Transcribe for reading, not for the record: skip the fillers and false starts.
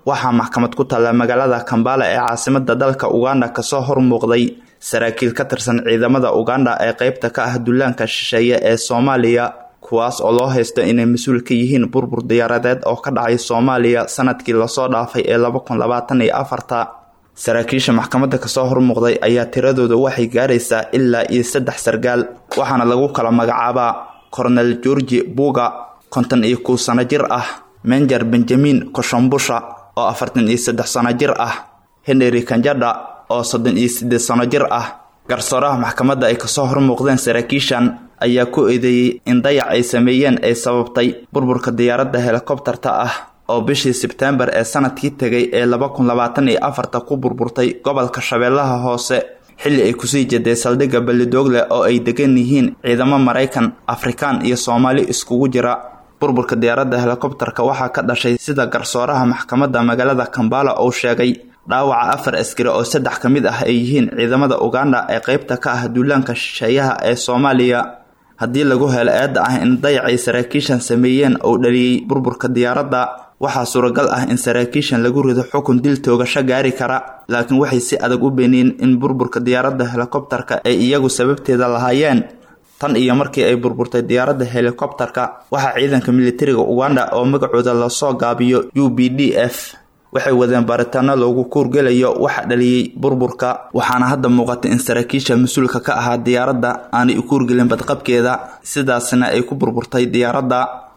waxaa maxkamad ku taalla magaalada Kampala ee caasimadda dalka Uganda kasoo hormuuqday saraakiil ka tirsan ciidamada Uganda ee qaybta ka ah duulaanka shisheeye ee Soomaaliya, kuwaas oo loo haysto inay mas'uul ka yihiin burbur diyaaradeed oo ka dhacay Soomaaliya sanadkii la soo dhaafay ee 2024. saraakiisha maxkamadda kasoo hormuuqday ayaa tiradooda waxay gaaraysaa ilaa 3 sargaal, waxaana lagu kala magacaabaa Colonel George Buga 51 sano jir ah, Major Benjamin Koshombusha oo 43 sano jir ah, Henry Kanjada oo 38 sano jir ah. garsooraha maxkamadda ay kasoo hormuuqdeen saraakiishan ayaa ku eedeeyay in dayac ay sameeyeen ay sababtay burburka diyaaradda helikobtarta ah oo bishii Sebtembar ee sanadkii tagay ee 2024 ku burburtay gobolka Shabeellaha Hoose xilli ay ku sii jeeday saldhigga Balidoogle oo ay degan yihiin ciidamo Mareykan, Afrikaan iyo Soomaali iskugu jira. burburka diyaaradda helikobtarka waxaa ka dhashay sida garsooraha maxkamadda magaalada Kampala oo sheegay dhaawaca 4 askari oo 3 ka mid ah ay yihiin ciidamada Uganda ee qaybta ka ah duulaanka shisheeyaha ee Soomaaliya. haddii lagu helo eedda ah in dayacay saraakiishan sameeyeen oo dhaliyay burburka diyaaradda, waxaa suuragal ah in saraakiishan lagu rido xukun dil toogasho gaari kara, laakiin waxay si adag u beeniyeen in burburka diyaaradda helikobtarka ay iyagu sababteeda lahaayeen. tan iyo markii ay burburtay diyaaradda helikobtarka, waxaa ciidanka militariga Uganda oo magacooda la soo gaabiyo UPDF waxay wadeen baaritaano loogu kuurgelayo waxa dhaliyay burburka, waxaana hadda muuqata in saraakiisha mas'uulka ka ahaa diyaaradda aanay u kuurgelin badqabkeeda, sidaasna ay ku burburtay diyaaradda.